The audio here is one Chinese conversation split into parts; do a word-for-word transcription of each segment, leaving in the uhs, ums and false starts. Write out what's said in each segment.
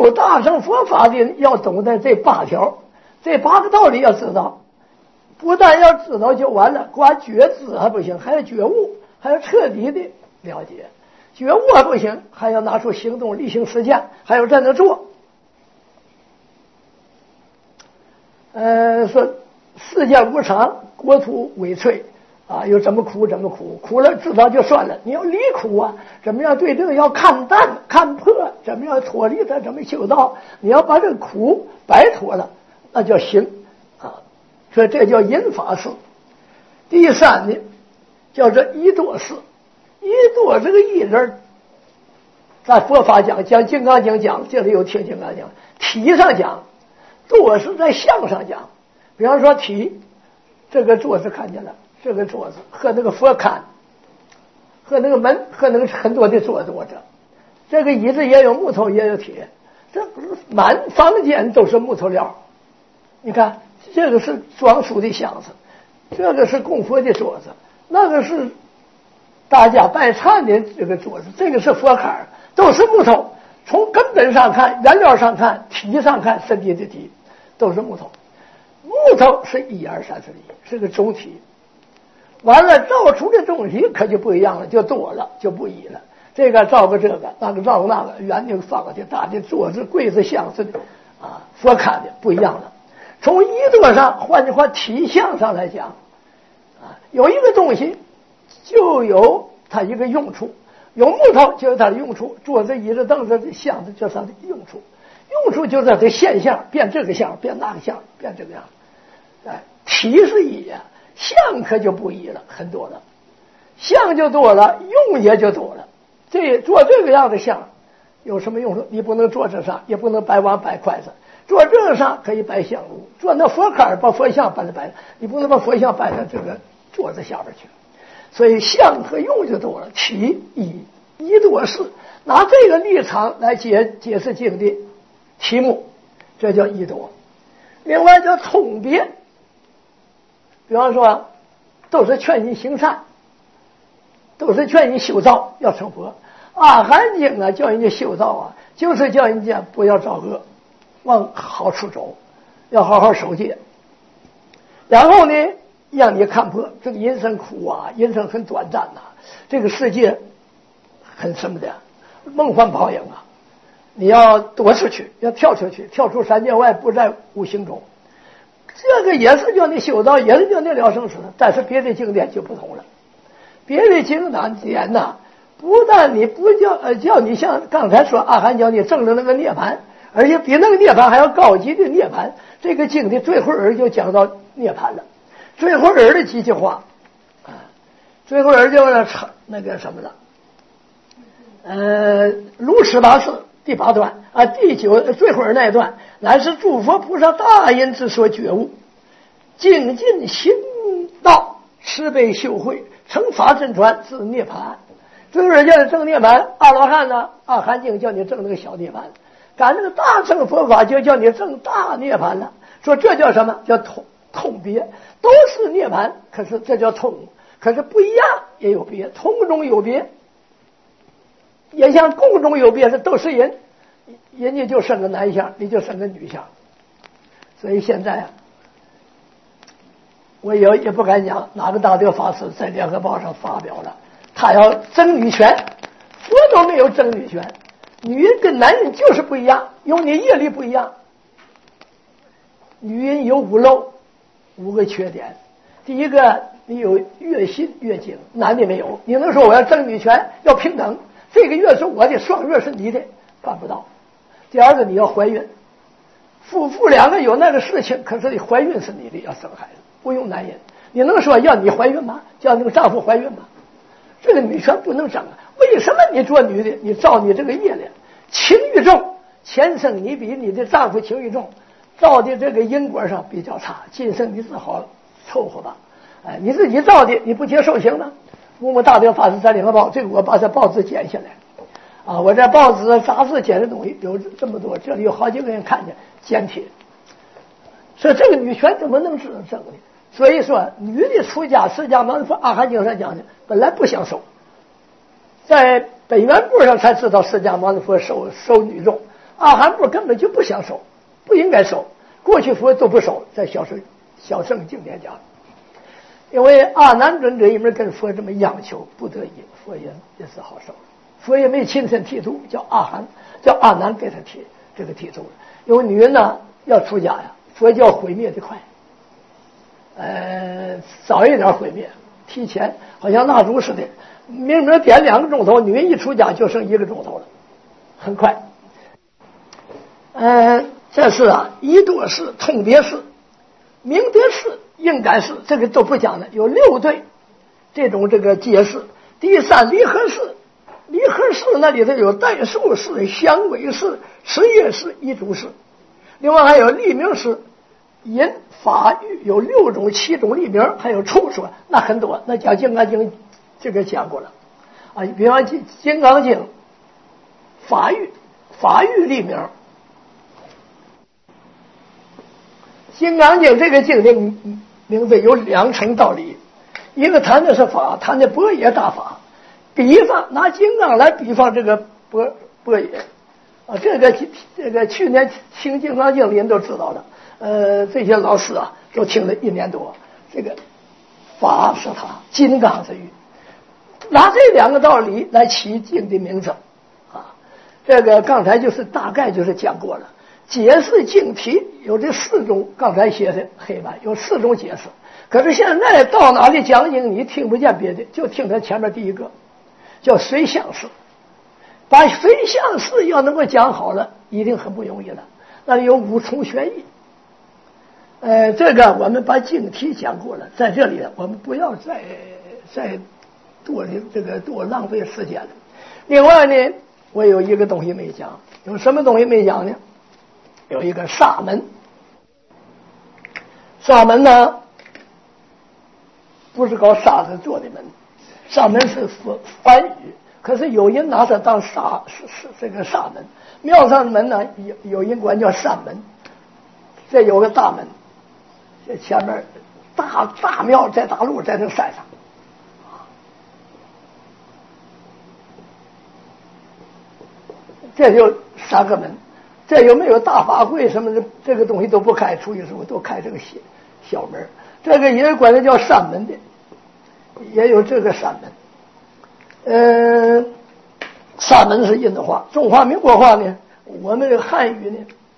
修大乘佛法的人要懂得这八条，这八个道理要知道，不但要知道就完了，光觉知还不行，还要觉悟，还要彻底的了解。觉悟还不行，还要拿出行动力行实践，还要在那做。呃，说世界无常，国土萎摧啊，有怎么苦怎么苦，苦了知道就算了，你要离苦啊，怎么样对这个要看淡看破，怎么样脱离它，怎么修道，你要把这个苦摆脱了，那叫行啊，所以这叫引法事。第三呢，叫做一多事。一多这个一人，在佛法讲讲金刚经讲，这里有听金刚经，体上讲，多是在相上讲。比方说体，这个桌子看见了，这个桌子和那个佛龛，和那个门，和那个很多的桌子坐着，这个椅子也有木头也有铁，这满房间都是木头料。你看，这个是装书的箱子，这个是供佛的桌子，那个是大家拜忏的这个桌子，这个是佛龛，都是木头。从根本上看，原料上看，体上看，身体的体都是木头。木头是一二三四一，是个总体。完了，造出的东西可就不一样了，就多了，就不一了。这个造个这个，那个造个那个，圆的、方的、大的桌子、柜子、箱子的啊，佛龛的不一样了。从一多上，换句话，体相上来讲，啊，有一个东西就有它一个用处，有木头就有它的用处，桌子、椅子、凳子、箱子就是它的用处。用处就是它的现象，变这个相，变那个相，变这个样。哎，体是一呀，相可就不一了，很多了。相就多了，用也就多了。这做这个样的相有什么用处？你不能坐这上，也不能摆碗摆筷子。坐这上可以摆香炉，坐那佛龛把佛像摆在摆，你不能把佛像摆在这个桌子下边去。所以相和用就多了，体一一多事，拿这个立场来解解释经的题目，这叫一多。另外叫通别，比方说都是劝你行善，都是劝你修道要成佛。阿含经啊叫人家修道啊，就是叫人家不要造恶，往好处走，要好好守戒。然后呢，让你看破这个人生苦啊，人生很短暂呐、啊，这个世界很什么的梦幻泡影啊，你要躲出去，要跳出去，跳出三界外，不在五行中。这个也是叫你修道，也是叫你了生死，但是别的经典就不同了。别的经典呐，不但你不叫呃叫你像刚才说阿含叫你证了那个涅槃，而且比那个涅槃还要高级的涅槃。这个经的最后儿就讲到涅槃了，最后儿的几句话啊，最后儿就是那个什么了，呃，如十八世第八段啊，第九最后儿那一段，乃是诸佛菩萨大因之所觉悟，精进行道，慈悲修慧，成法真传至涅槃。最后儿叫你证涅槃，阿罗汉呢，阿含经叫你证那个小涅槃，赶那个大乘佛法就叫你证大涅槃了。说这叫什么？叫通通别，都是涅槃，可是这叫通，可是不一样也有别，通中有别，也像共中有别，是都是人，人家就生个男相，你就生个女相。所以现在啊，我也也不敢讲哪个大德法师在联合报上发表了，他要争女权，佛都没有争女权，女人跟男人就是不一样，有你业力不一样。女人有五漏，五个缺点。第一个，你有月薪月经，男的没有。你能说我要争女权，要平等，这个月是我的，双月是你的，办不到。第二个，你要怀孕，夫妇两个有那个事情，可是你怀孕是你的，要生孩子，不用男人。你能说要你怀孕吗？叫那个丈夫怀孕吗？这个女权不能争啊！为什么你做女的，你照你这个业力，情欲重，前生你比你的丈夫情欲重，造的这个因果上比较差，今生你只好凑合吧。哎，你自己造的，你不接受行吗？我们大德法师在联合报，这个我把这报纸剪下来啊，我在报纸杂志剪的东西有这么多，这里有好几个人看见剪贴。所以这个女权怎么能是这个呢？所以说，女的出家，释迦牟尼佛阿含经上讲的，本来不想收，在本愿部上才知道释迦牟尼佛收收女众。 阿含部根本就不想收，不应该收。过去佛都不收，在小圣小圣经典讲，因为阿难尊者因为跟佛这么央求，不得已，佛也也是好收。佛也没亲身剃度，叫阿含，叫阿难给他剃这个剃度了。因为女人呢要出家呀，佛教毁灭的快，呃，早一点毁灭，提前，好像蜡烛似的，明明点两个钟头，女人一出家就剩一个钟头了，很快。呃，这是啊，一度式、通别式、明德式、应感式，这个都不讲了，有六对这种这个解释。第三离合式，离合式那里头有代数式、相违式、持业式、一主式，另外还有立名式、引法喻，有六种、七种立名，还有处说，那很多，那讲《金刚经》这个讲过了啊。比方《金金刚经》法喻，法喻立名。《金刚经》这个经的名字有两层道理，一个谈的是法，谈的般若大法，比方拿金刚来比方这个般般若啊，这个这个去年听《金刚经》的人都知道了，呃，这些老师啊都听了一年多。这个法是他，金刚是喻，拿这两个道理来起经的名字啊。这个刚才就是大概就是讲过了。解释经题有这四种，刚才写的黑板有四种解释，可是现在到哪里讲经你听不见别的，就听他前面第一个叫随想式。把随想式要能够讲好了，一定很不容易了，那里有五重玄义。呃，这个我们把经题讲过了，在这里我们不要再再多这个多浪费时间了。另外呢，我有一个东西没讲，有什么东西没讲呢？有一个萨门，萨门呢不是搞沙子做的门，萨门是梵语，可是有人拿它当沙是是这个萨门。庙上的门呢有有人管叫山门，这有个大门，这前面大大庙在大陆在这山上，这就三个门。这有没有大法会什么的，这个东西都不开，出去时候都开这个小小门。这个也管它叫山门的，也有这个山门。呃，山门是印度话，中华民国话呢，我们这个汉语呢，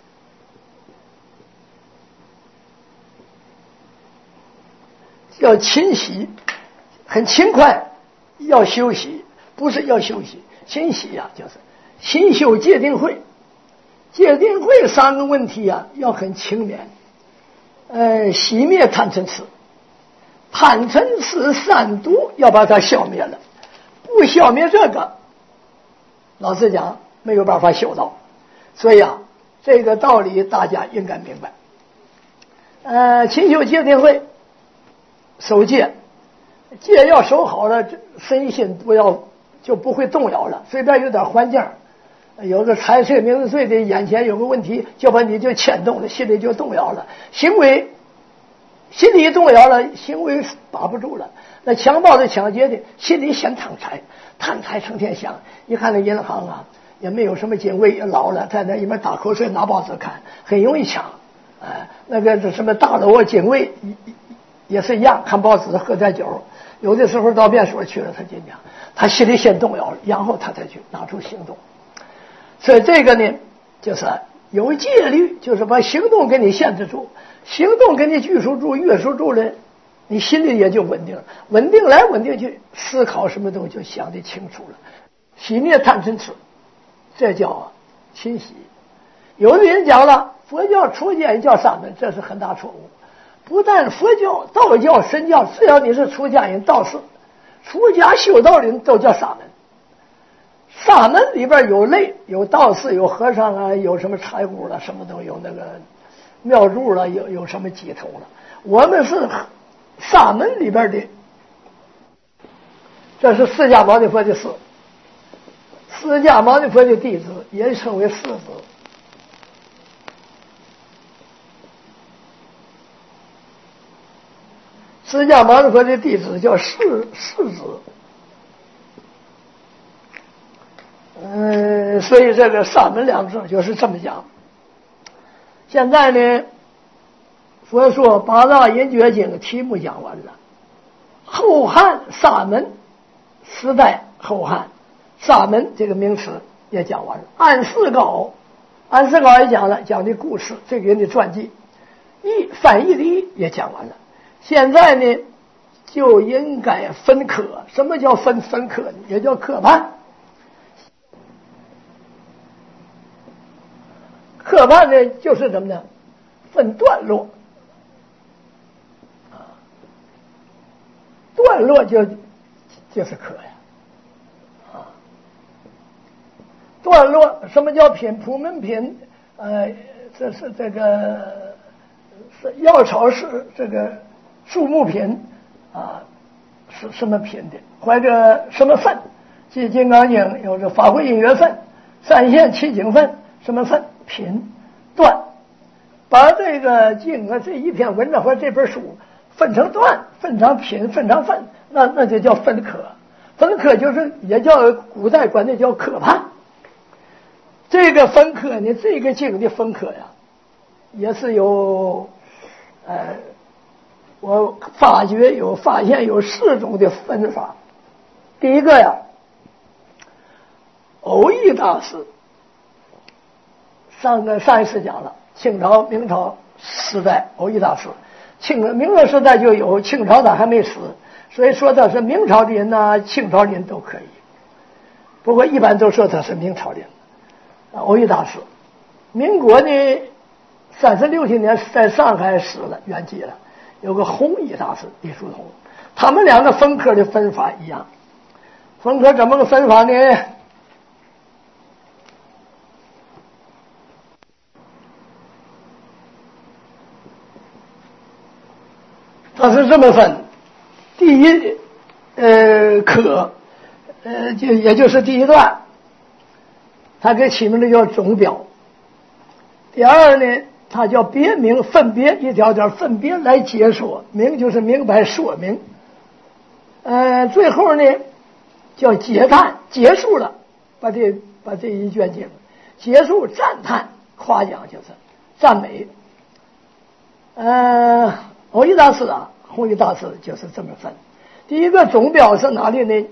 叫勤习，很勤快，要休息，不是要休息，勤习呀、啊，就是勤修戒定慧。戒定慧三个问题啊，要很勤勉。呃，熄灭贪嗔痴，贪嗔痴三毒要把它消灭了，不消灭这个，老实讲没有办法修道。所以啊，这个道理大家应该明白。呃，勤修戒定慧，守戒，戒要守好了，身心不要就不会动摇了，随便有点环境。有个财税名字税的眼前有个问题，就把你就牵动了，心里就动摇了，行为心里动摇了，行为把不住了。那强暴的抢劫的心里先贪财，贪财成天想，一看那银行啊也没有什么警卫，也老了，在那一边打瞌睡拿报纸看，很容易抢。哎，那个什么大楼啊警卫也是一样，看报纸喝点酒，有的时候到便所去了，他就讲他心里先动摇了，然后他才去拿出行动。所以这个呢，就是有戒律，就是把行动给你限制住，行动给你拘束住、约束住了，你心里也就稳定了，稳定来稳定去，思考什么东西就想得清楚了。熄灭贪嗔痴，这叫勤习。有的人讲了，佛教出家也叫沙门，这是很大错误。不但佛教、道教、神教，只要你是出家人、道士、出家修道人都叫沙门。沙门里边有类，有道士，有和尚啊，有什么财务了，什么都有，那个庙祝了，有有什么鸡头了。我们是沙门里边的，这是释迦牟尼佛的师，释迦牟尼佛的弟子，也称为世子。释迦牟尼佛的弟子叫世世子。 嗯，所以这个沙门两字就是这么讲。现在呢，佛说八大银觉经题目讲完了，后汉沙门时代，后汉沙门这个名词也讲完了。安世高，安世高也讲了，讲的故事，这个人的传记，译翻译的译也讲完了。现在呢，就应该分科。什么叫分分科呢？也叫科判。科判呢，就是什么呢？分段落。啊，段落就就是科呀。啊，段落什么叫品？普门品，呃，这是这个是药草是这个树木品啊，是什么品的？或者什么分？即金刚经有这法会音乐分、三线七经分，什么分？品段，把这个经啊这一篇文章或者这本书分成段，分成品，分成分，那那就叫分科。分科就是也叫古代管的叫科判。这个分科呢，这个经的分科呀，也是有呃，我发觉有发现有四种的分法。第一个呀，蕅益大师。上个上一次讲了，清朝明朝时代蕅益大师，清明朝时代就有，清朝他还没死，所以说他是明朝的人呐、啊，清朝的人都可以。不过一般都说他是明朝的人。蕅益大师，民国呢三十六七年在上海死了，圆寂了。有个弘一大师李叔同，他们两个分科的分法一样。分科怎么个分法呢？它是这么分，第一，呃，科，呃，就也就是第一段，它给起名的叫总表。第二呢，它叫别名，分别一条条分别来解说，明就是明白说明。呃，最后呢，叫结叹，结束了，把这把这一卷经结束，赞叹，夸奖就是赞美。呃。蕅益大师啊，弘一大师就是这么分。第一个总表是哪里呢？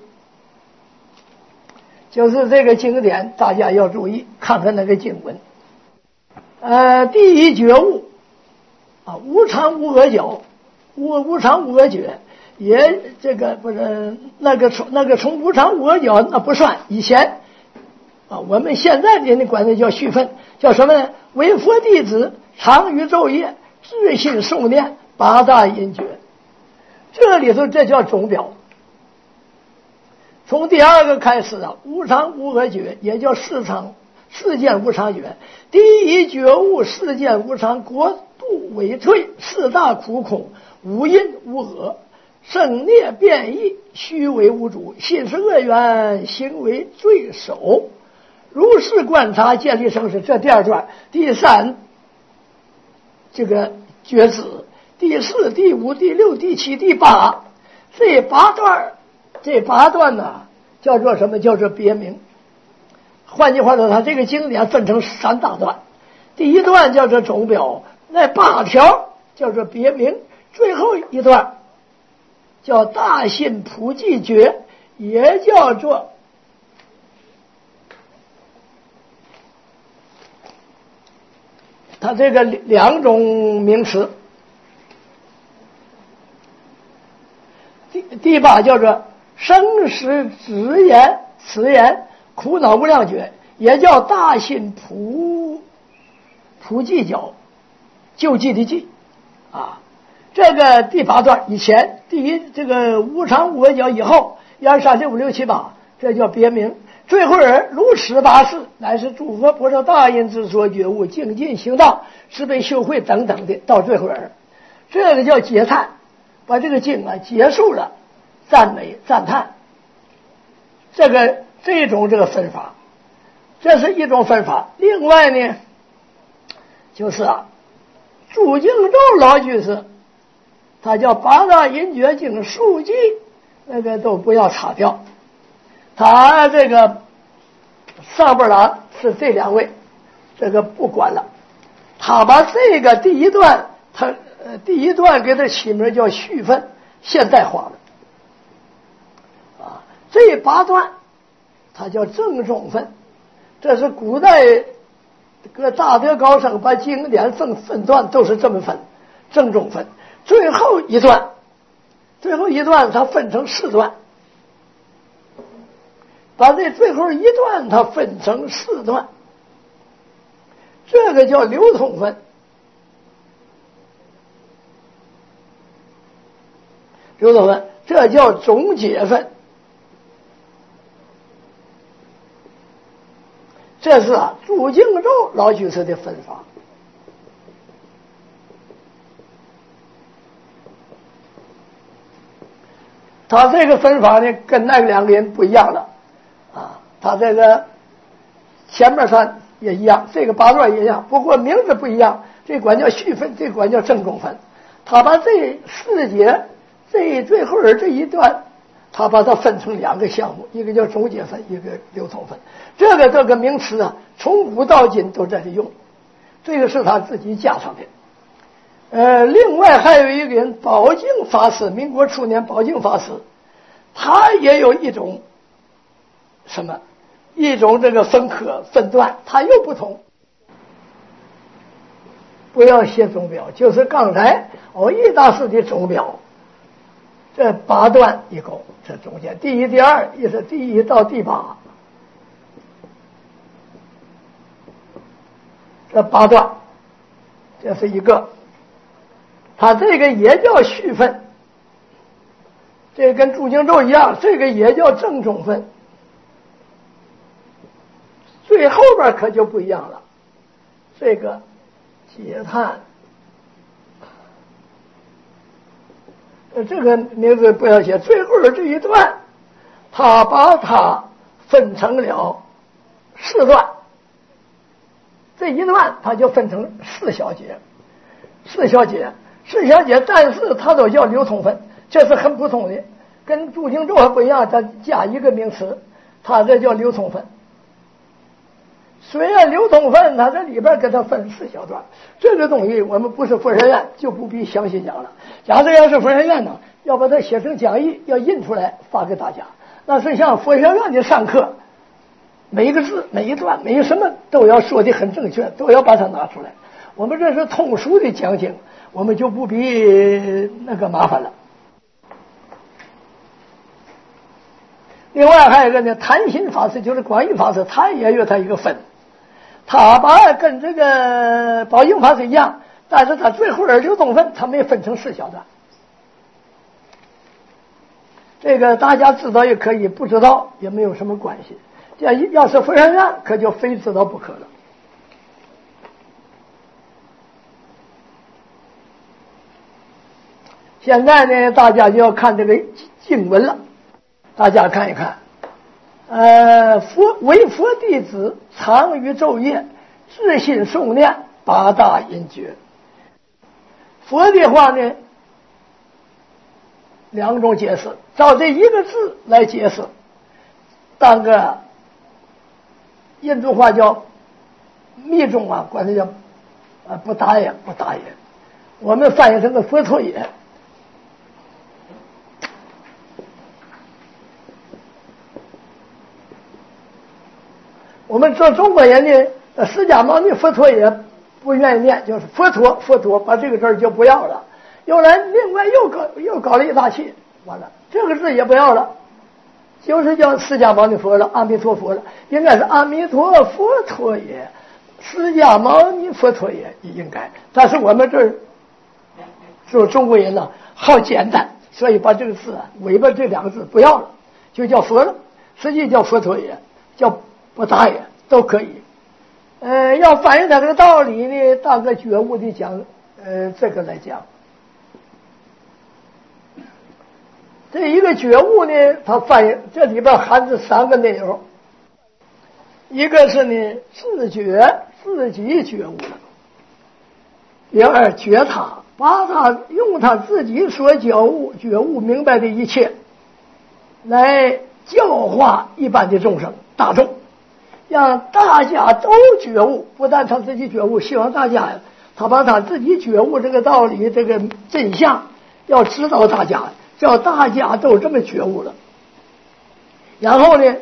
就是这个经典，大家要注意，看看那个经文。呃，第一觉悟啊，无常无我觉，无无常无我觉，也这个不是那个从那个从无常无我觉那不算。以前啊，我们现在的人管那叫续分，叫什么呢？为佛弟子常于昼夜自心诵念八大音觉，这里头这叫总表。从第二个开始啊，无常无我觉，也叫四常世间无常觉。第一觉悟世间无常，国度委退，四大苦空，无因无我，生灭变异，虚伪无主，心是恶缘，行为罪首。如是观察，建立生死。这第二段。第三，这个觉子。第四、第五、第六、第七、第八，这八段，这八段呢，叫做什么？叫做别名。换句话说，它这个经典分成三大段。第一段叫做总表，那八条叫做别名，最后一段叫大信普济觉，也叫做它这个两种名词。第第八叫做生死直言此言苦恼无量觉，也叫大信普普济觉，救济的济啊。这个第八段以前，第一这个无常无我觉以后，一二三四五六七八，这叫别名。最后人如此八事，乃是诸佛菩萨大因之所觉悟，精进行道，慈悲修慧等等的，到最后人，这个叫结叹。把这个经啊结束了，赞美赞叹，这个这种这个分法，这是一种分法。另外呢，就是啊，朱敬周老居士，他叫八大银觉经述记，那个都不要擦掉。他这个上边了是这两位，这个不管了。他把这个第一段，他呃第一段给他起名叫序分，现代化的啊。这八段，它叫正中分，这是古代各大德高僧把经典分分段都是这么分，正中分。最后一段，最后一段它分成四段，把这最后一段它分成四段。这个叫流通分，流通分，这叫总结分。这是啊，朱敬周老居士的分法。他这个分法呢，跟那两个人不一样了啊。他这个前面他也一样，这个八段也一样，不过名字不一样，这管叫序分，这管叫正中分。他把这四节这最后这一段，他把它分成两个项目，一个叫总结分，一个流通分。这个这个名词啊，从古到今都在这用，这个是他自己加上的。呃，另外还有一个人，宝镜法师，民国初年宝镜法师，他也有一种什么，一种这个分科分段，他又不同。不要写总表，就是刚才偶益大师的总表，这八段一共，这中间第一、第二也是第一到第八，这八段，这是一个。他这个也叫序分，这个跟朱敬周一样，这个也叫正中分。最后边可就不一样了，这个解叹，这个名字不要写。最后的这一段，他把它分成了四段，这一段他就分成四小节，四小节。四小节，但是它都叫流通分，这是很不同的，跟朱敬周还不一样，它加一个名词，它这叫流通分。虽然流通分，它这里边给它分四小段，这个东西我们不是佛学院，就不必详细讲了。假设要是佛学院呢，要把它写成讲义，要印出来发给大家。那是像佛学院的上课，每一个字、每一段、每一什么都要说的很正确，都要把它拿出来。我们这是通俗的讲经，我们就不必那个麻烦了。另外还有一个呢，谈心法师就是广义法师，他也有他一个分，他把跟这个宝应法师一样，但是他最后的流通分他没分成四小段。这个大家知道也可以，不知道也没有什么关系。这要是佛学院，可就非知道不可了。现在呢，大家就要看这个经文了。大家看一看，呃，佛为佛弟子，常于昼夜，自心诵念八大音诀。佛的话呢，两种解释，照这一个字来解释，当个印度话叫密宗啊，管它叫啊不打也不打也，我们翻译成个佛陀也。我们做中国人呢，释迦牟尼佛陀也不愿意念，就是佛陀佛陀，把这个字就不要了。后来另外又搞又搞了一大气，完了这个字也不要了，就是叫释迦牟尼佛了，阿弥陀佛了，应该是阿弥陀佛陀也，释迦牟尼佛陀也应该。但是我们这儿做中国人呢，好简单，所以把这个字啊尾巴这两个字不要了，就叫佛了，实际叫佛陀也，叫不打也都可以。呃，要反映它这个道理呢，当个觉悟的讲，呃，这个来讲，这一个觉悟呢，它反映这里边含着三个内容，一个是呢自觉自己觉悟了，第二觉他，把他用他自己所觉悟觉悟明白的一切，来教化一般的众生大众。 让大家都觉悟，不但他自己觉悟，希望大家他把他自己觉悟这个道理，这个真相要指导大家，叫大家都这么觉悟了。然后呢，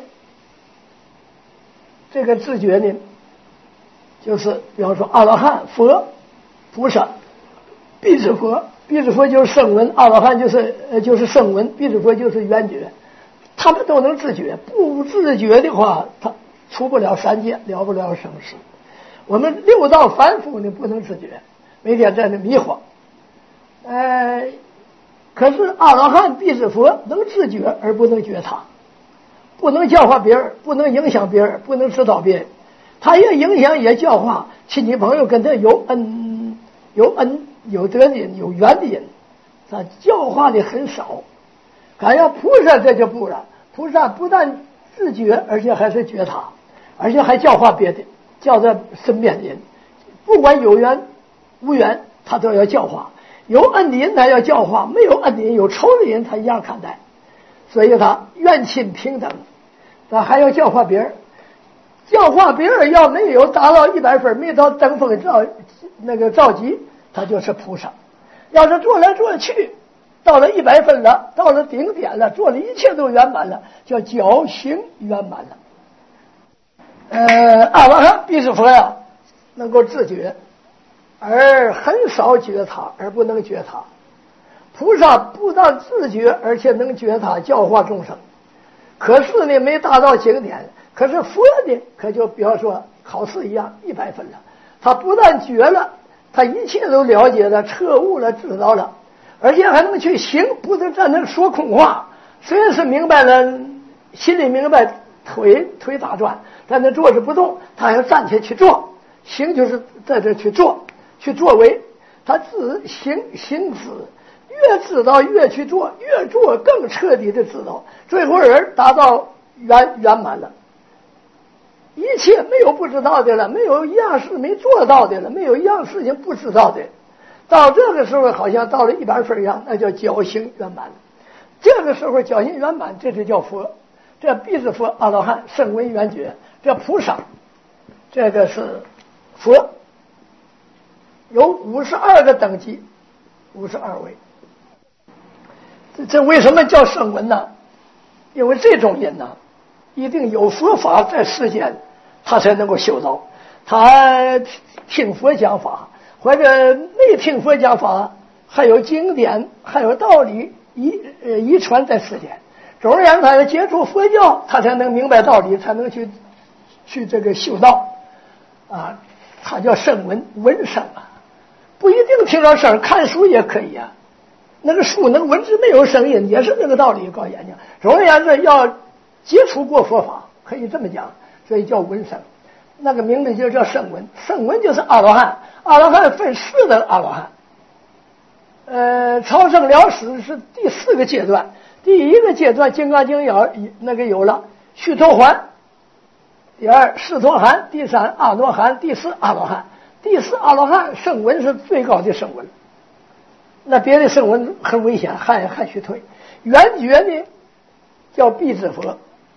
这个自觉呢，就是比方说阿罗汉、佛、菩萨、辟支佛，辟支佛就是声闻，阿罗汉就是呃就是声闻，辟支佛就是缘觉，他们都能自觉。不自觉的话，他出不了三界，了不了生死。我们六道凡夫呢，不能自觉，每天在那迷惑。呃，可是阿罗汉、辟支佛能自觉而不能觉他，不能教化别人，不能影响别人，不能指导别人。他也影响也教化亲戚朋友，跟他有恩有恩有德的人，有缘的人，他教化的很少。敢要菩萨这就不了，菩萨不但自觉，而且还是觉他，而且还教化别的，教在身边的人，不管有缘无缘，他都要教化。有恩的人他要教化，没有恩的人有仇的人他一样看待，所以他愿亲平等，他还要教化别人。教化别人要没有达到一百分，没到登峰造那个造极，他就是菩萨。要是做来做去，到了一百分了，到了顶点了，做的一切都圆满了，叫侥幸圆满了。呃，阿罗汉、辟支佛呀，能够自觉，而很少觉他，而不能觉他。菩萨不但自觉，而且能觉他，教化众生。可是呢，没达到顶点。可是佛呢，可就比方说考试一样，一百分了。他不但觉了，他一切都了解了、彻悟了、知道了，而且还能去行，不能在那说空话。虽然是明白了，心里明白，腿腿打转，但那坐着不动，他要站起来去做。行就是在这去做，去作为。他自行行止，越知道越去做，越做更彻底的知道，最后人达到圆圆满了。一切没有不知道的了，没有一样事没做到的了，没有一样事情不知道的。到这个时候好像到了一百分一样，那叫侥幸圆满了。这个时候侥幸圆满，这就叫佛。这必是佛、阿罗汉、声闻缘觉，这菩萨，这个是佛，有五十二个等级，五十二位。这这为什么叫声闻呢？因为这种人呢，一定有佛法在世间，他才能够修道。他听佛讲法，或者没听佛讲法，还有经典，还有道理遗呃遗传在世间。总而言之，他要接触佛教，他才能明白道理，才能去去这个修道啊。他叫声闻，闻声啊，不一定听到声，看书也可以啊。那个书那个文字没有声音，也是那个道理搞研究。总而言之，要接触过佛法，可以这么讲，所以叫闻声。那个名字就叫声闻，声闻就是阿罗汉，阿罗汉分四等阿罗汉。呃，超生了死是第四个阶段，第一个阶段《金刚经》有那个有了须陀洹，第二释陀含，第三阿罗汉，第四阿罗汉。第四阿罗汉声闻是最高的声闻，那别的声闻很危险，还还需退。缘觉呢叫辟支佛。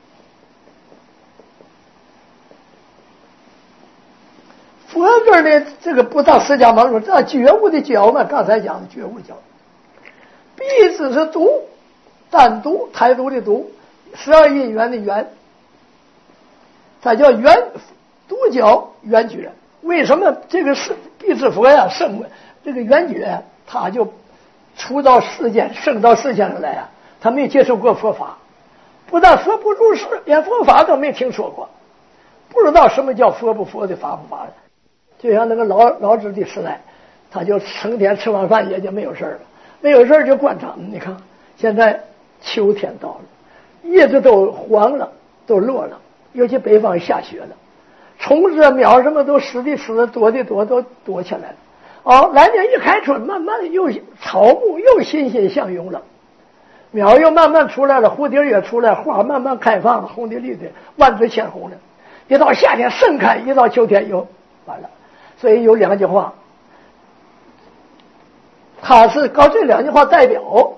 佛这儿呢，这个不到释迦牟尼，这觉悟的觉嘛，刚才讲的觉悟觉。辟支是独，单独，台独的独，十二因缘的缘，它叫缘独觉缘觉。为什么这个是辟支佛呀？圣这个缘觉，他就出到世间，升到世间上来啊，他没接受过佛法，不但佛不入世，连佛法都没听说过，不知道什么叫佛不佛的，法不法的。就像那个老老子的时代，他就成天吃完饭也就没有事了，没有事就观察。你看现在秋天到了，叶子都黄了，都落了，尤其北方下雪了，虫子鸟什么都死的死，躲的躲，都躲起来了。哦，来年一开春，慢慢的又草木又欣欣向荣了，鸟又慢慢出来了，蝴蝶也出来，花慢慢开放了，红的绿的，万紫千红的。一到夏天盛开，一到秋天又完了。所以有两句话，他是搞这两句话代表，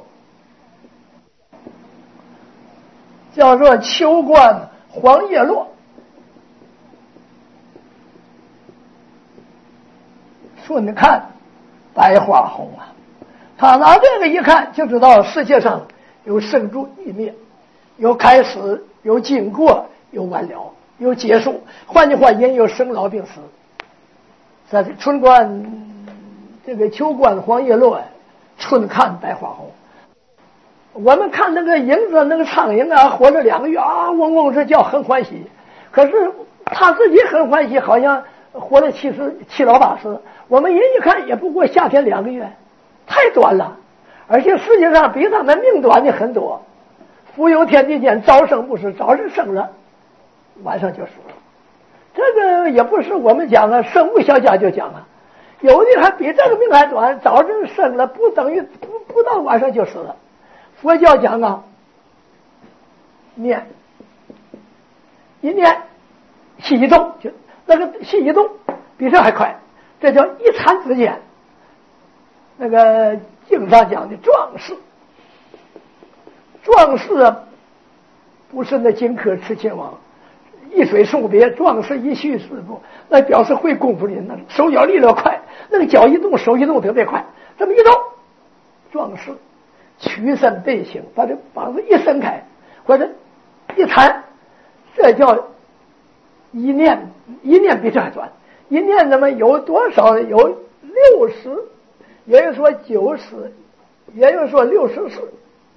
叫做秋观黄叶落。 春看百花红啊！他拿这个一看，就知道世界上有生住异灭，有开始，有经过，有完了，有结束。换句话，人有生老病死。在春观这个秋观黄叶落，春看百花红。我们看那个蝇子，那个苍蝇啊，活了两个月啊，嗡嗡是叫很欢喜。可是他自己很欢喜，好像活了七十七老八十。我们人一看，也不过夏天两个月，太短了。而且世界上比他们命短的很多。浮游天地间，早生不死，早是生了，晚上就死了。这个也不是我们讲啊，生物学家就讲啊，有的还比这个命还短，早晨生了不等于不不到晚上就死了。佛教讲啊，念一念气一动，就那个气一动比这还快，这叫一禅之间。那个经上讲的壮士，壮士啊，不是那荆轲刺秦王，一水送别，壮士一去四步，那表示会功夫的人，那手脚力量快，那个脚一动，手一动特别快，这么一动，壮士屈身背行，把这膀子一伸开，或者一弹，这叫一念，一念比这还短。一念那么有多少？有六十，也有说九十，也有说六十四，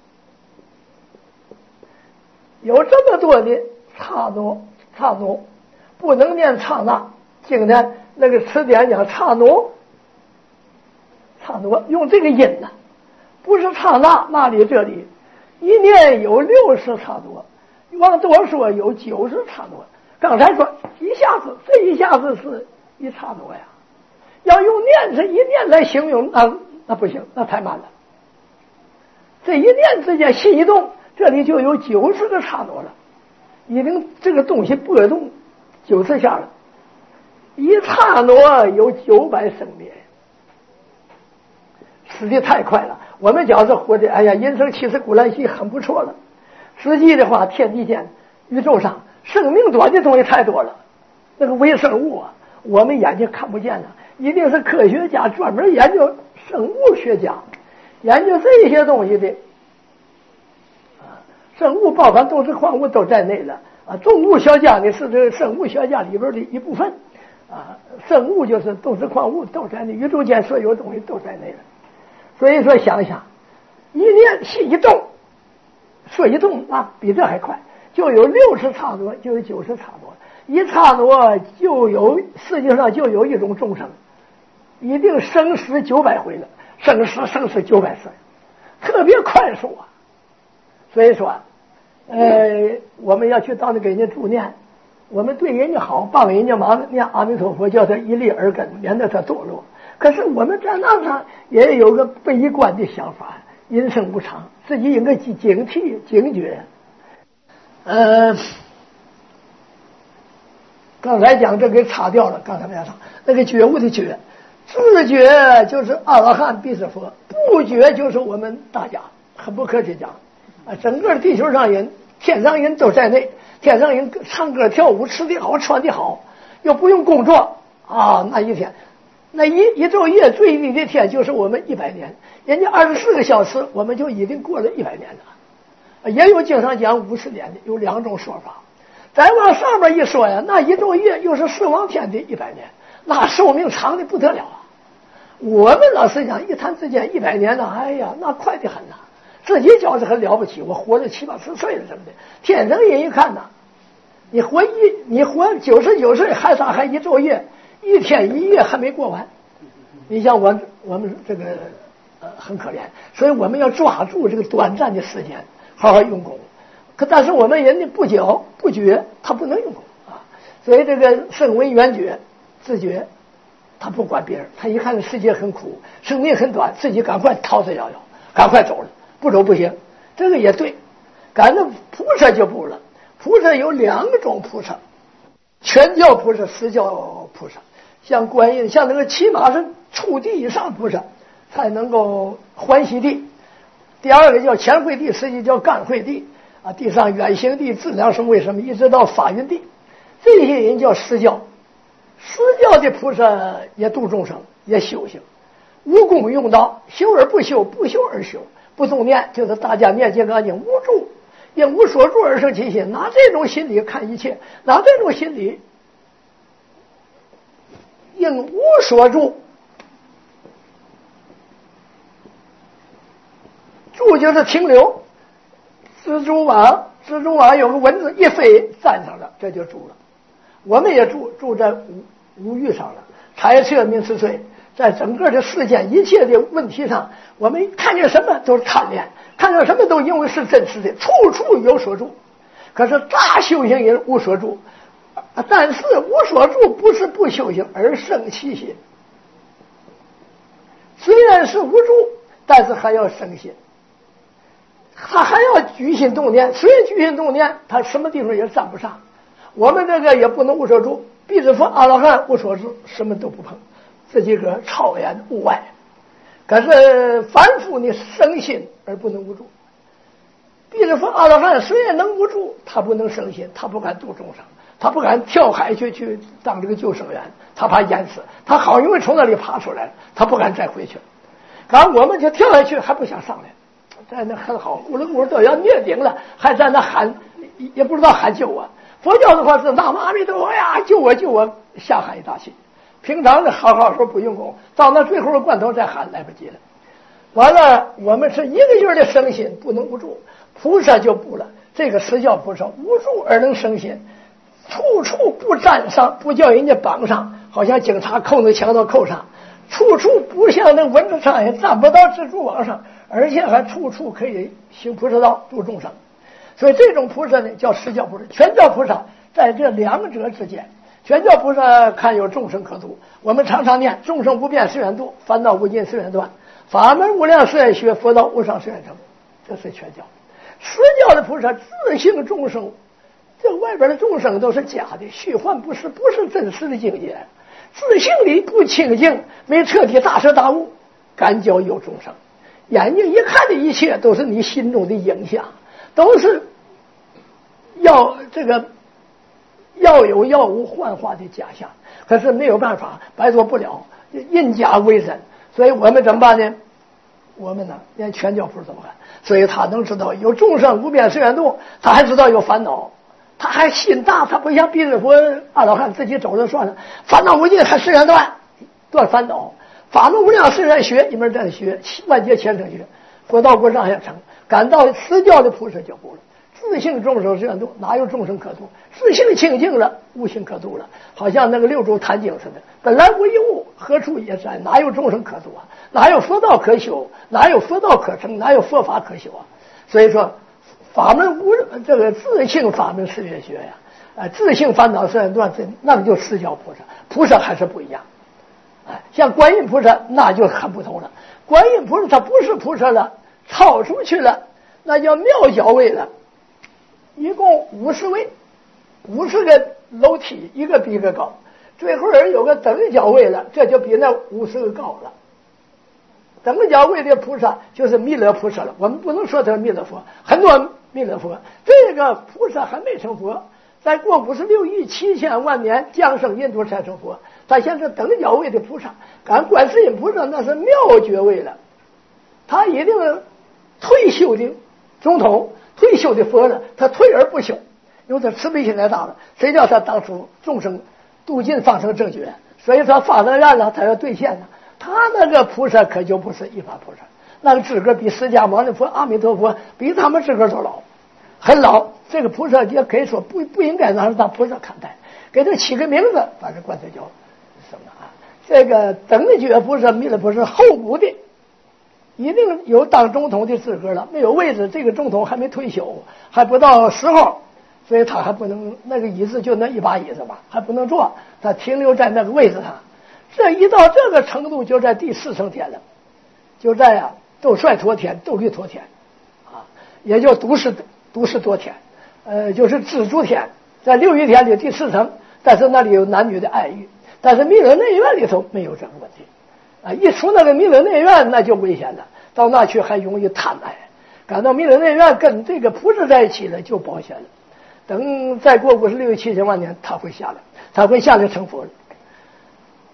有这么多的刹那，刹那不能念刹那。今天那个词典讲刹那，刹那用这个音呢、啊，不是刹那那里这里，一念有六十刹那，往多说有九十刹那。刚才说一下子，这一下子是一刹那呀，要用念是一念来形容，那那不行，那太慢了。这一念之间心一动，这里就有九十个刹那了，已经这个东西波动九十下了，一刹那有九百生灭，死的太快了。我们讲是活的，哎呀，人生其实古来稀很不错了。实际的话，天地间、宇宙上生命短的东西太多了，那个微生物啊，我们眼睛看不见了，一定是科学家专门研究生物学家研究这些东西的啊，生物包含动植矿物都在内了啊。动物学家呢是这个生物学家里边的一部分啊，生物就是动植矿物都在内，宇宙间所有东西都在内了。所以说想想，一念心一动，说一动啊，比这还快。就有六十刹那，就有九十刹那，一刹那就有世界上就有一种众生，一定生死九百回了，生死生死九百次，特别快速啊。所以说，呃，我们要去到那给人家助念，我们对人家好，帮人家忙，念阿弥陀佛，叫他一粒耳根，免得他堕落。可是我们在那上也有个悲观的想法，人生不长，自己应该警惕警觉。呃，刚才讲这给擦掉了，刚才没讲那个觉悟的觉，自觉就是阿罗汉必是佛，不觉就是我们大家，很不客气讲啊，整个地球上人，天上人都在内，天上人唱歌跳舞，吃的好，穿的好，又不用工作啊，那一天，那一一昼夜最低的天就是我们一百年，人家二十四个小时，我们就已经过了一百年了。也有经常讲五十年的，有两种说法。再往上面一说呀，那一昼夜又是四王天的一百年，那寿命长的不得了啊！我们老实讲，一谈之间一百年了，哎呀，那快得很呐、啊！自己觉得很了不起，我活了七八十岁了什么的。天上人一看呐，你活一你活九十九岁，还咋还一昼夜，一天一夜还没过完？你像我我们这个呃很可怜，所以我们要抓住这个短暂的时间。好好用功，可但是我们人家不觉不觉，他不能用功啊。所以这个声闻缘觉自觉，他不管别人，他一看世界很苦，生命很短，自己赶快逃之夭夭，赶快走了，不走不行。这个也对，赶着菩萨就不了。菩萨有两种菩萨，全教菩萨、实教菩萨，像观音，像那个起码是初地以上菩萨才能够欢喜地。第二个叫前慧地，实际叫干慧地啊，地上远行地、自量生为什么，一直到法云地，这些人叫实教。 释教的菩萨也度众生，也修行，无功用道，修而不修，不修而修，不动念，就是大家念金刚经无住，因无所住而生其心，拿这种心理看一切，拿这种心理因无所住，住就是停留，蜘蛛网，蜘蛛网有个蚊子一飞站上了，这就住了。我们也住住在无无欲上了，财色名食睡，在整个的世间一切的问题上，我们看见什么都是贪恋，看见什么都因为是真实的，处处有所住。可是大修行人无所住，但是无所住不是不修行，而生其心。虽然是无住，但是还要生心，他还要举心动念。虽然举心动念，他什么地方也沾不上。我们这个也不能无所住，必知佛阿罗汉无所住，什么都不碰，这几个超然物外。可是凡夫你生心而不能无住。必知佛阿罗汉虽然能无住，他不能生心，他不敢度众生，他不敢跳海去去当这个救生员，他怕淹死，他好容易从那里爬出来了，他不敢再回去。刚我们就跳下去还不想上来，在那很好，咕噜咕噜都要灭顶了，还在那喊，也不知道喊救我。佛教的话是南无阿弥陀佛呀，救我救我，瞎喊一大气。平常的好好说不用功，到那最后的关头再喊来不及了。完了，我们是一个劲儿的生心，不能无住。菩萨就不了，这个释教菩萨无住而能生心，处处不沾上，不叫人家绑上，好像警察扣那强盗扣上，处处不像那蚊子苍蝇沾不到蜘蛛网上，而且还处处可以行菩萨道度众生。所以这种菩萨呢叫释教菩萨。全教菩萨在这两者之间，全教菩萨看有众生可度，我们常常念众生无边誓愿度，烦恼无尽誓愿断，法门无量誓愿学，佛道无上誓愿成，这是全教。释教的菩萨自性众生，这外边的众生都是假的，虚幻不是，不是真实的境界。自性里不清净，没彻底大彻大悟，感觉有众生。眼睛一看的一切都是你心中的影像，都是要这个要有要无幻化的假象，可是没有办法，摆脱不了，因假为真。所以我们怎么办呢？我们呢连全教菩萨怎么办？所以他能知道有众生无边誓愿度，他还知道有烦恼，他还心大，他不像必知佛阿罗汉自己走着算了，烦恼无尽还誓愿断，断烦恼，法门无量誓愿学，一门在学，万劫前程学，佛道不上下成，感到释教的菩萨就不了。自性众生誓愿度，哪有众生可度？自性清净了，无性可度了。好像那个六祖坛经似的，本来无一物，何处也在，哪有众生可度啊？哪有佛道可修？哪有佛道可成？哪有佛法可修啊？所以说，法门无这个自性法门誓愿学呀，啊，自性烦恼誓愿断，这那个就释教菩萨，菩萨还是不一样。哎，像观音菩萨那就很不同了。观音菩萨他不是菩萨了，超出去了，那叫妙教位了。一共五十位，五十个楼梯，一个比一个高，最后有个等觉位了，这就比那五十个高了。等觉位的菩萨就是弥勒菩萨了，我们不能说他是弥勒佛，很多弥勒佛，这个菩萨还没成佛，再过五十六亿七千万年降生印度才成佛。他现在等觉位的菩萨，赶观世音菩萨那是妙觉位了，他一定退休的总统。退休的佛了，他退而不休，因为他慈悲心太大了。谁叫他当初众生度尽方成正觉，所以他发了愿了，他要兑现了。他那个菩萨可就不是一般菩萨，那个资格比释迦牟尼佛、阿弥陀佛比他们资格都老，很老。这个菩萨也可以说不不应该拿他当菩萨看待，给他起个名字，反正管他叫什么啊？这个等觉菩萨、弥勒菩萨后补的。一定有当总统的资格了，没有位置，这个总统还没退休，还不到时候，所以他还不能那个椅子就那一把椅子吧，还不能坐，他停留在那个位置上。这一到这个程度，就在第四层天了，就在啊斗率陀天、斗律陀天，啊，也就独是独是多天，呃，就是知足天，在六欲天里第四层，但是那里有男女的爱欲，但是弥勒内院里头没有这个问题。啊，一出那个弥勒内院，那就危险了。到那去还容易贪爱，赶到弥勒内院跟这个菩萨在一起了，就保险了。等再过五十六七千万年，他会下来，他会下来成佛了。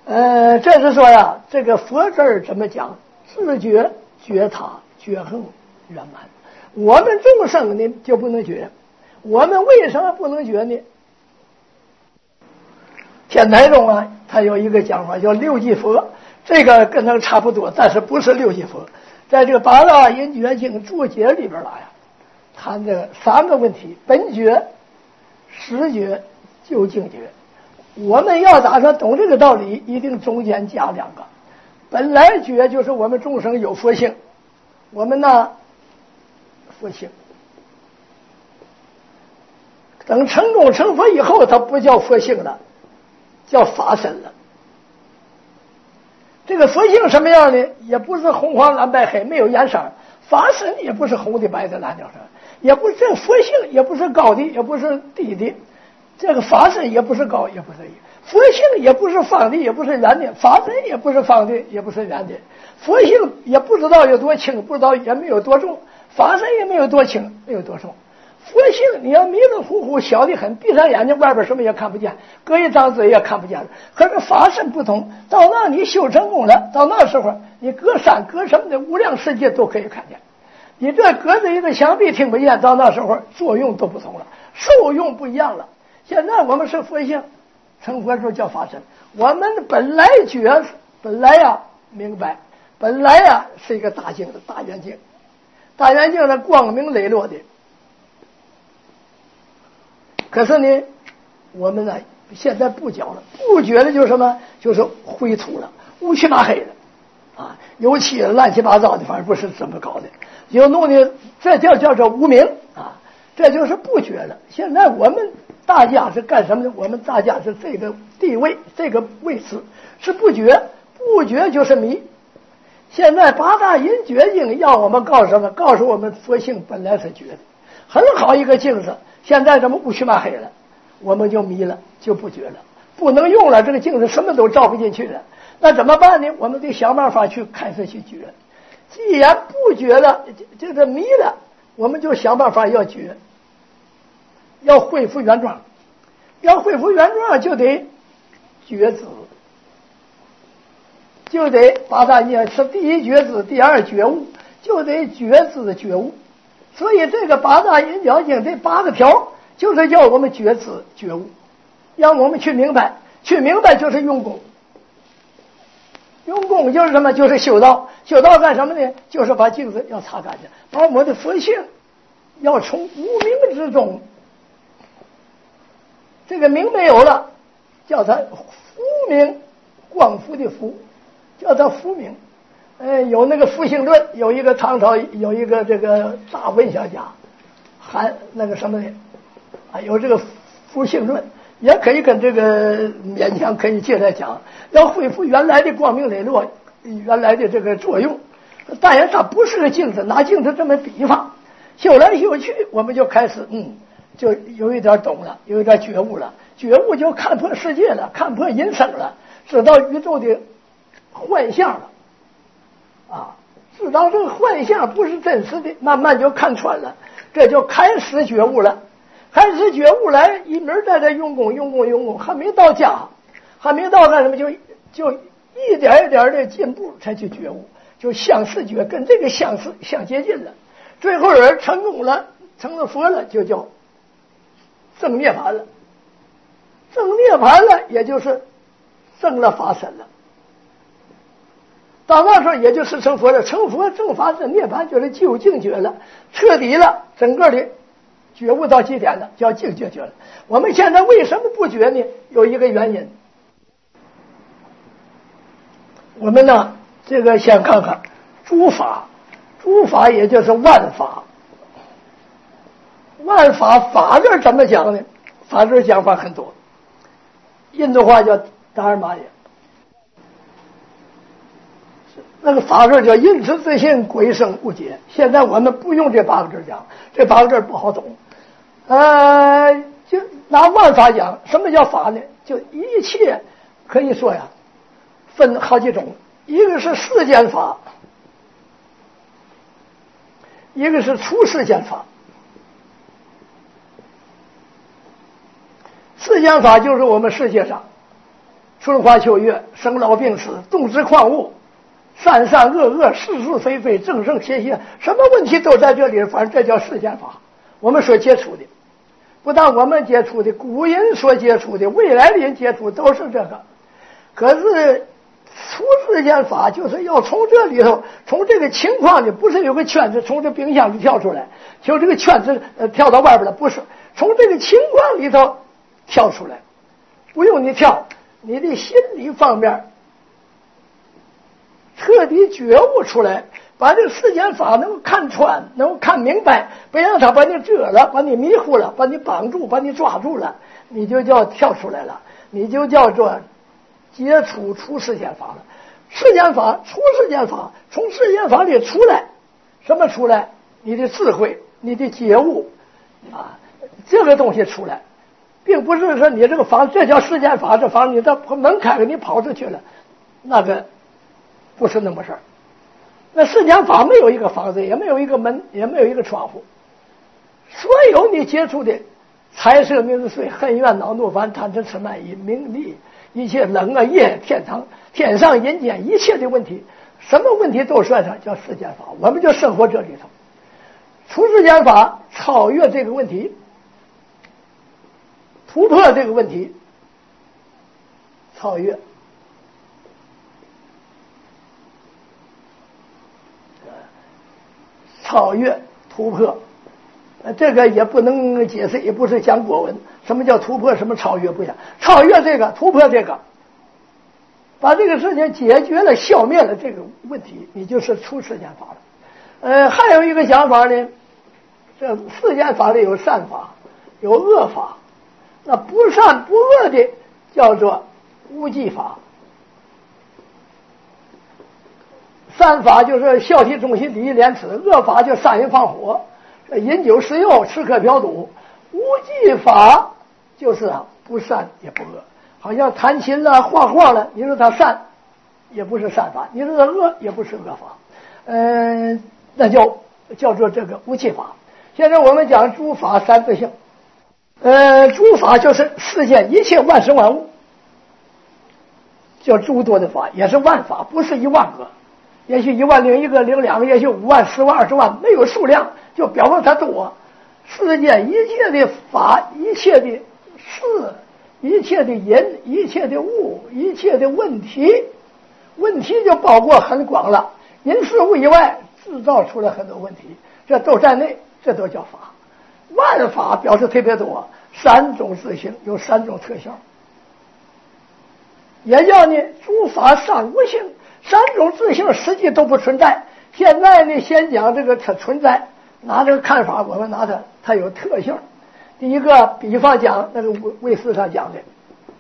呃，这是说呀，这个佛字儿怎么讲？自觉、觉他、觉恒、圆满。我们众生呢就不能觉，我们为什么不能觉呢？天台中啊，它有一个讲法叫六即佛，这个跟那个差不多，但是不是六即佛。在这个八大因觉经注解里边来呀，谈这个三个问题：本觉、实觉、究竟觉。我们要打算懂这个道理，一定中间加两个。本来觉就是我们众生有佛性，我们呢佛性，等成功成佛以后，它不叫佛性了，叫法身了。这个佛性什么样呢？也不是红黄蓝白黑，没有颜色。法身也不是红的白的蓝的，也不是这佛性，也不是高的，也不是低的。这个法身也不是高，也不是低。佛性也不是方的，也不是圆的。法身也不是方的，也不是圆的。佛性也不知道有多轻，不知道也没有多重。法身也没有多轻，没有多重。佛性你要迷迷糊糊，小的很，闭上眼睛，外边什么也看不见，隔一张嘴也看不见了。可是法身不同，到那你修成功了，到那时候你隔山隔什么的无量世界都可以看见。你这隔着一个墙壁听不见，到那时候作用都不同了，受用不一样了。现在我们是佛性，成佛时候叫法身。我们本来觉，本来呀明白，本来呀是一个大镜子，大圆镜，大圆镜呢光明磊落的。可是呢，我们呢现在不觉了，不觉的就是什么？就是灰土了，乌漆麻黑的，啊，油漆乱七八糟的，反正不是这么搞的，就弄的这叫叫做无明啊，这就是不觉了。现在我们大家是干什么的？我们大家是这个地位，这个位置是不觉，不觉就是迷。现在八大因觉经要我们告诉什么？告诉我们佛性本来是觉的，很好一个镜子。现在这么乌漆麻黑了，我们就迷了，就不觉了，不能用了。这个镜子什么都照不进去了，那怎么办呢？我们得想办法去开始去觉。既然不觉了，这个迷了，我们就想办法要觉，要恢复原状。要恢复原状，就得觉知，就得八大念是第一觉知，第二觉悟，就得觉知觉悟。所以这个八大因觉经这八个条就是要我们觉知觉悟，让我们去明白，去明白就是用功。用功就是什么？就是修道。修道干什么呢？就是把镜子要擦干净，把我们的佛性要从无明之中，这个明没有了，叫它福明，光复的福，叫它福明。呃，有那个《复兴论》，有一个唐朝有一个这个大文学家，还那个什么的，啊，有这个《复兴论》，也可以跟这个勉强可以接着讲，要恢复原来的光明磊落，原来的这个作用。当然，它不是个镜子，拿镜子这么比方，修来修去，我们就开始嗯，就有一点懂了，有一点觉悟了，觉悟就看破世界了，看破人生了，知道宇宙的幻象了。啊，知道这个幻象不是真实的，慢慢就看穿了，这就开始觉悟了。开始觉悟来，一门在这用功用功用功，还没到家，还没到干什么，就就一点一点的进步才去觉悟，就相似觉，跟这个相似相接近了。最后人成功了，成了佛了，就叫证涅槃了。证涅槃了，也就是证了法身了。到那时候也就是成佛了，成佛正法是涅槃，就是究竟觉了，彻底了，整个的觉悟到极点了，叫境界觉了。我们现在为什么不觉呢？有一个原因。我们呢，这个先看看诸法，诸法也就是万法。万法法字怎么讲呢？法字讲法很多，印度话叫达尔玛也。那个法字叫因此自信，鬼生无解。现在我们不用这八个字讲，这八个字不好懂。呃，就拿万法讲，什么叫法呢？就一切可以说呀，分好几种，一个是世间法，一个是出世间法。世间法就是我们世界上春花秋月，生老病死，动植矿物，善善恶恶，是是非非，正正邪邪，什么问题都在这里。反正这叫世间法，我们所接触的，不但我们接触的，古人所接触的，未来的人接触都是这个。可是出世间法就是要从这里头，从这个情况里，不是有个圈子从这冰箱里跳出来，就这个圈子呃跳到外边了，不是从这个情况里头跳出来，不用你跳，你的心理方面彻底觉悟出来，把这个世间法能够看穿，能够看明白，别让它把你遮了，把你迷糊了，把你绑住，把你抓住了，你就叫跳出来了，你就叫做接触出世间法了。世间法出世间法，从世间法里出来，什么出来？你的智慧，你的觉悟啊，这个东西出来，并不是说你这个房，这叫世间法，这房你这门开了，你跑出去了，那个不是那么事儿。那世间法没有一个房子，也没有一个门，也没有一个窗户，所有你接触的财色名食睡、恨怨恼怒烦贪嗔痴慢疑名利，一切冷啊夜天堂天上人间一切的问题，什么问题都算上，叫世间法。我们就生活这里头，出世间法超越这个问题，突破这个问题，超越超越突破，这个也不能解释，也不是讲国文。什么叫突破，什么超越，不一样。超越这个，突破这个，把这个事情解决了，消灭了这个问题，你就是出世间法了。呃，还有一个讲法呢，这世间法里有善法，有恶法，那不善不恶的叫做无记法。善法就是孝悌忠信礼义廉耻，恶法就杀人放火、饮酒食肉、吃喝嫖赌。无记法就是啊，不善也不恶，好像弹琴了、画画了，你说他善也不是善法，你说他恶也不是恶法，嗯、呃，那叫叫做这个无记法。现在我们讲诸法三自性，呃，诸法就是世间一切万事万物，叫诸多的法，也是万法，不是一万个。也许一万零一个零两个，也许五万十万二十万，没有数量，就表示它多。世间一切的法，一切的事，一切的人，一切的物，一切的问题，问题就包括很广了。人事物以外制造出来很多问题，这都在内，这都叫法。万法表示特别多，三种自性有三种特性，也叫呢诸法三无性。三种自性实际都不存在。现在呢，先讲这个它存在，拿这个看法，我们拿它，它有特性。第一个，比方讲那个魏师上讲的，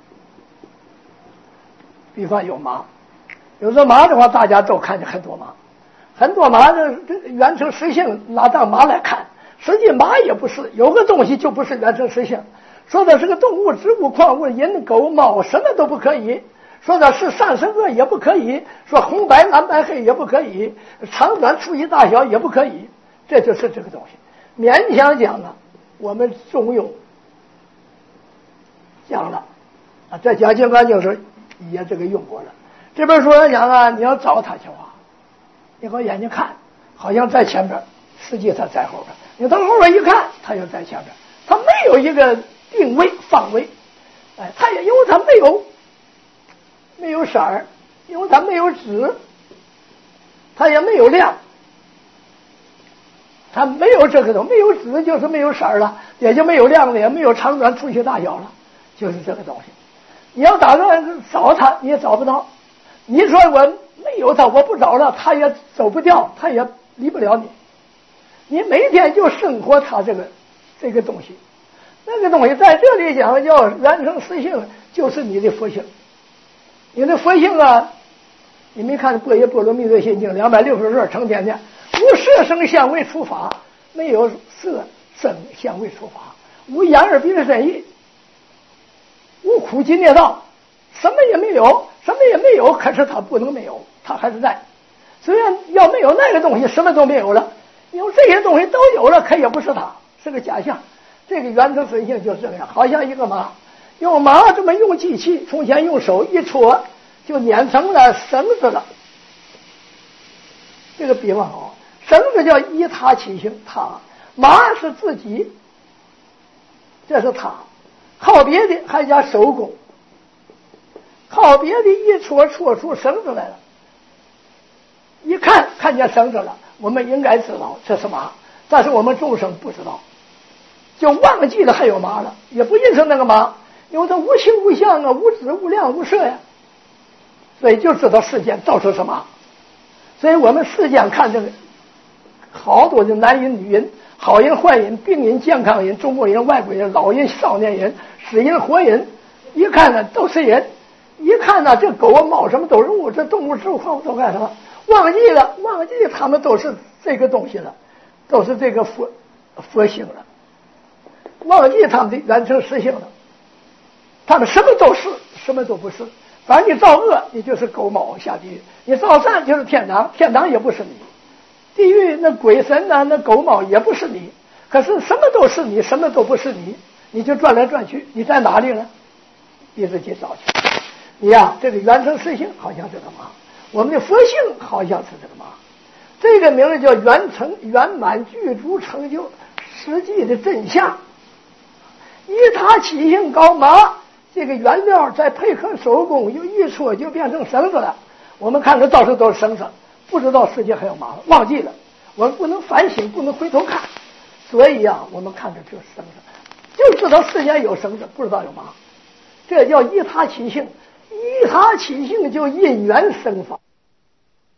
比方有马，有这马的话，大家都看见很多马，很多马这这原成实性拿当马来看，实际马也不是，有个东西就不是原成实性。说的是个动物、植物、矿物、人、狗、猫，什么都不可以。说的是善是恶也不可以，说红白蓝白黑也不可以，长短粗细大小也不可以，这就是这个东西。勉强讲啊，我们中庸讲了啊，在讲经观就是也这个用过了。这本书上讲啊，你要找他去话，你和眼睛看，好像在前边，实际他在后边。你到后边一看，他又在前边，他没有一个定位范围，哎，他也因为他没有。没有色儿，因为它没有质，它也没有量，它没有这个东西，没有质就是没有色儿了，也就没有量了，也没有长短粗细大小了，就是这个东西。你要打算找它，你也找不到。你说我没有它，我不找了，它也走不掉，它也离不了你。你每天就生活它这个这个东西，那个东西在这里讲叫原生实性，就是你的佛性。你的佛性啊，你没看《般若波罗蜜多心经》两百六十二成天念，无色声香味触法，没有色声香味触法，无眼耳鼻舌身意，无苦集灭道，什么也没有，什么也没有，可是它不能没有，它还是在。虽然要没有那个东西，什么都没有了，因为这些东西都有了，可也不是它，是个假象。这个原则实性就是这样，好像一个马。 用麻这么用机器，从前用手一戳就捻成了绳子了。这个比方好，绳子叫依他起性，他麻是自己，这是他，靠别的还加手工，靠别的一戳戳出绳子来了，一看看见绳子了，我们应该知道这是麻，但是我们众生不知道，就忘记了还有麻了，也不认识那个麻，因为它无形无相啊，无质无量无色呀，所以就知道世间到处是麻。所以我们世间看这个好多的男人女人，好人坏人，病人健康人，中国人外国人，老人少年人，死人活人，一看呢都是人，一看呢这狗猫什么都是物，这动物植物矿物都干什么，忘记了忘记他们都是这个东西了，都是这个佛佛性了，忘记他们的原成实性了，他们什么都是，什么都不是。反正你造恶，你就是狗猫下地狱；你造善就是天堂，天堂也不是你；地狱那鬼神呐、啊，那狗猫也不是你。可是什么都是你，什么都不是你，你就转来转去，你在哪里呢？你自己找去。你呀、啊，这个原成实性好像是个嘛，我们的佛性好像是这个嘛。这个名字叫圆成圆满具足成就实际的真相。依他起性高麻。这个原料再配合手工，又一戳就变成绳子了。我们看着到处都是绳子，不知道世界还有麻烦，忘记了。我们不能反省，不能回头看。所以呀、啊，我们看着就是绳子，就知道世间有绳子，不知道有麻。这叫依他起性，依他起性就因缘生法。